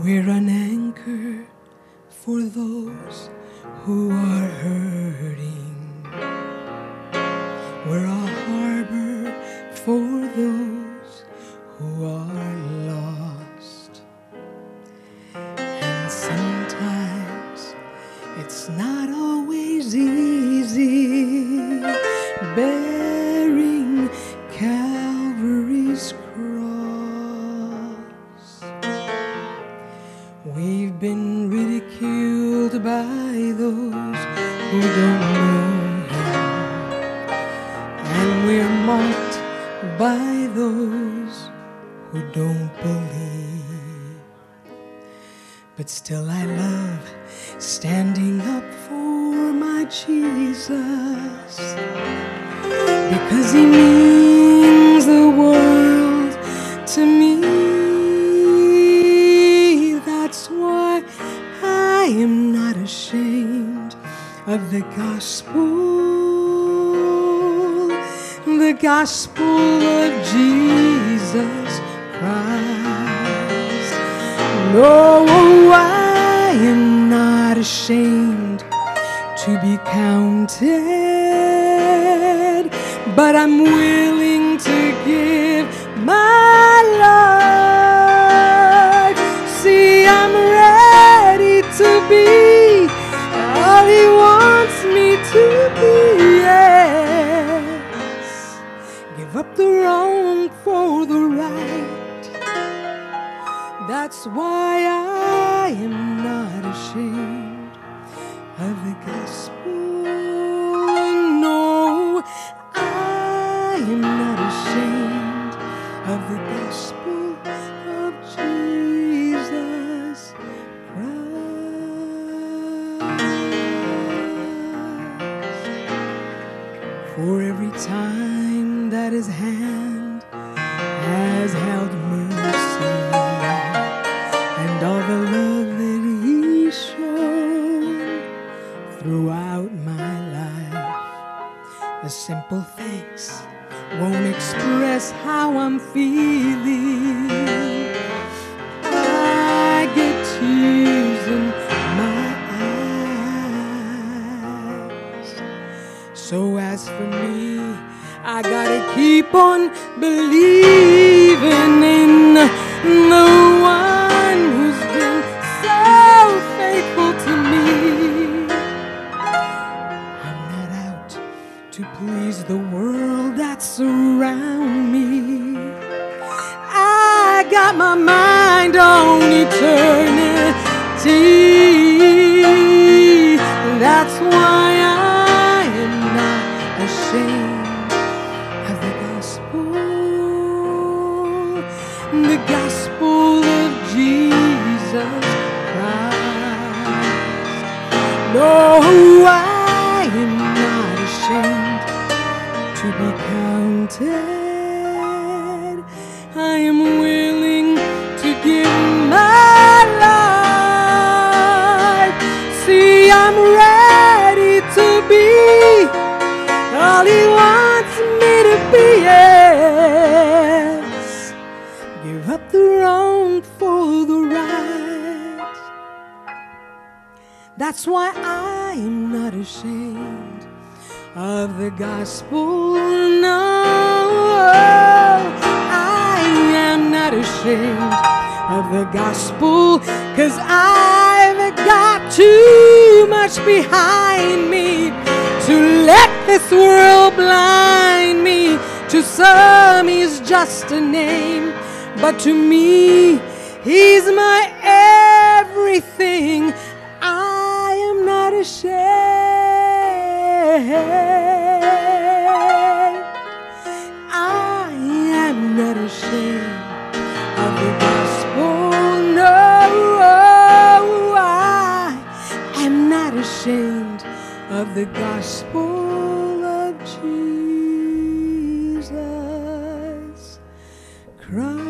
We're an anchor for those who are hurting. We're a harbor for those who are lost. And sometimes it's not always easy bearing Calvary's cross. We've been ridiculed by those who don't know Him, and we're mocked by those who don't believe. But still I love standing up for my Jesus, because He means the world to me. That's why I am not ashamed of the gospel of Jesus Christ. No, I am not ashamed to be counted, but I'm willing to give my life. See, I'm ready to be all He wants me to be. Yes, give up the wrong for the right. That's why I am not ashamed of the gospel. No, I am not ashamed of the gospel of Jesus Christ. For every time that His hand has held mercy, and all the love that He's shown throughout my life, the simple thanks won't express how I'm feeling. I get tears in my eyes. So as for me, I gotta keep on believing in the one who's been so faithful to me. I'm not out to please the world that's around me. I got my mind on eternity. That's why I am not ashamed of the gospel of Jesus Christ. No, I am not ashamed to be counted. I am willing to give my life. See, I'm ready to be all He wants me to be. Yes, give up the wrong for the right. That's why I am not ashamed of the gospel. No, I am not ashamed of the gospel, 'cause I've got too much behind me to let this world blind me. To some He's just a name, but to me He's my everything. I am not ashamed. I am not ashamed of the gospel. No, I am not ashamed of the gospel of Jesus Christ.